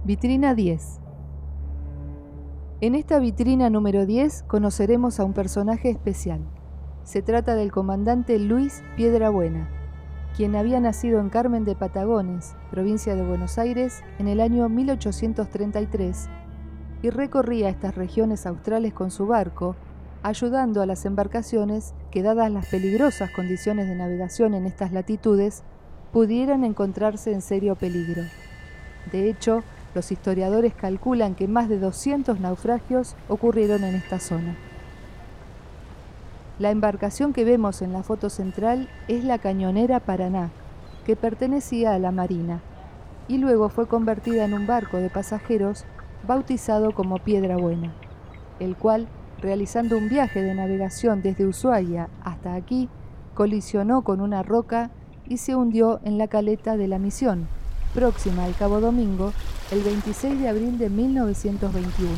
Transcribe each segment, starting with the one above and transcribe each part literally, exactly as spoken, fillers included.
Vitrina diez. En esta vitrina número diez conoceremos a un personaje especial. Se trata del comandante Luis Piedrabuena, quien había nacido en Carmen de Patagones, provincia de Buenos Aires, en el año mil ochocientos treinta y tres, y recorría estas regiones australes con su barco, ayudando a las embarcaciones que, dadas las peligrosas condiciones de navegación en estas latitudes, pudieran encontrarse en serio peligro. De hecho, los historiadores calculan que más de doscientos naufragios ocurrieron en esta zona. La embarcación que vemos en la foto central es la cañonera Paraná, que pertenecía a la Marina, y luego fue convertida en un barco de pasajeros bautizado como Piedrabuena, el cual, realizando un viaje de navegación desde Ushuaia hasta aquí, colisionó con una roca y se hundió en la caleta de La Misión, próxima al Cabo Domingo, el veintiséis de abril de mil novecientos veintiuno.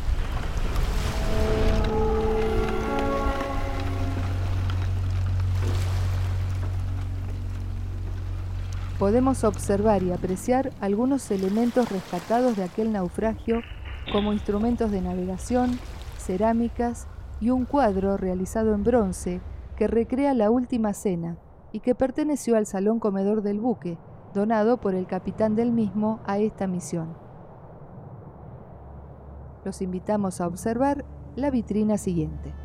Podemos observar y apreciar algunos elementos rescatados de aquel naufragio, como instrumentos de navegación, cerámicas y un cuadro realizado en bronce que recrea la última cena y que perteneció al salón comedor del buque, donado por el capitán del mismo a esta misión. Los invitamos a observar la vitrina siguiente.